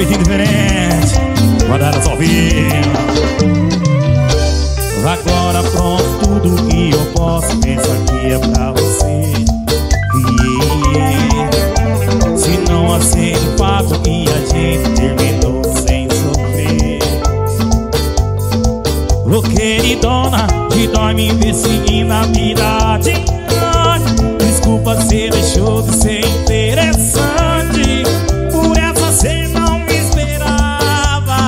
jeitinho diferente, quando elas ouviram. Agora pronto, tudo que eu posso pensar que é pra você. Se não aceito o fato que a gente terminou sem sofrer. Ô queridona, que dói me ver seguindo a vida de noite. Desculpa, você deixou de ser interessante. Por essa cê não me esperava.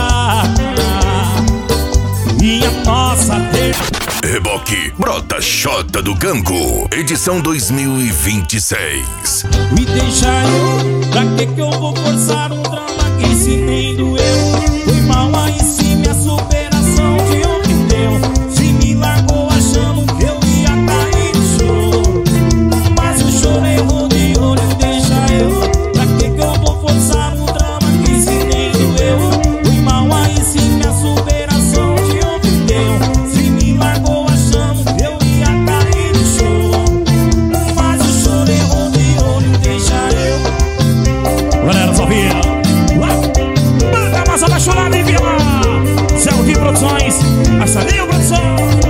E a nossa Reboque Brota Xota do Gango, edição 2026. Me deixa eu, pra que eu vou forçar um drama que se nem doeu? Foi mal aí sim minha superação de ontem deu. Se me largou achando que eu ia cair no choro, mas o choro errou de olho. Deixa eu, pra que eu vou forçar um drama que se nem doeu? Foi mal aí sim minha superação de ontem deu. Se me largou achando que eu ia cair no choro, mas o choro errou de olho. Deixa eu. Galera, só via Banda Mais Apaixonada em Vila Selvi Produções, Marcelinho Produção.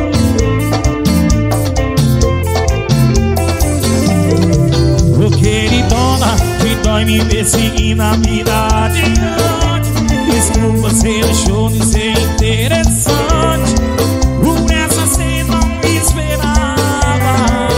Ô queridona, que dói me ver seguindo a vida de noite. Desculpa, você deixou de ser interessante. Por essa cê não me esperava.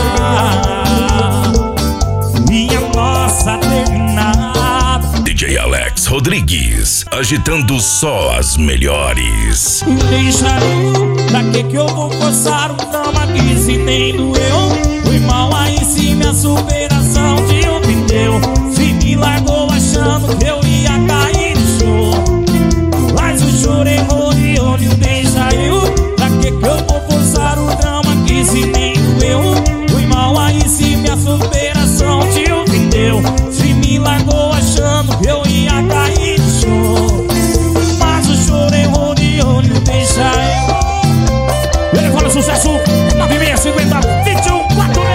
Minha nossa terminada. DJ Alex Rodrigues, agitando só as melhores. Deixa eu, pra que eu vou forçar um drama que se nem doeu? Foi mal aí sim minha superação de ontem deu. Se me largou achando que eu ia cair no choro, mas o choro errou de olho. Deixa eu, pra que eu vou forçar um drama que se nem doeu? Foi mal aí sim minha superação de ontem deu. Se me largou achando que eu ia cair no choro, mas o choro errou de olho. Deixa eu. Ele fala sucesso 9650 2146.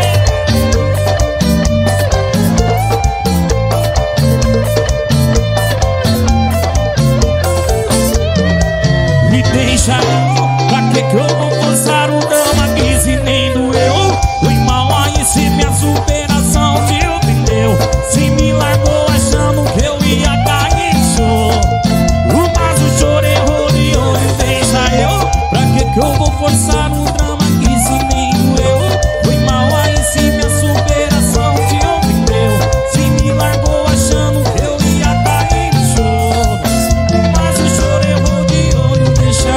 Me deixa eu, pra que eu vou forçar o drama que se nem doeu? Foi mal aí se minha superação te ofendeu. Se me largou achando que eu ia cair no choro, mas o choro errou de olho. Deixa eu, pra que eu vou forçar um drama que se nem doeu? Foi mal aí se minha superação te ofendeu. Se me largou achando que eu ia cair no choro, mas o choro errou de olho. Deixa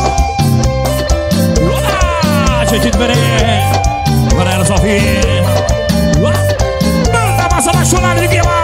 eu. Olá, gente diferente, galera só vira. Banda Mais Apaixonada de Vila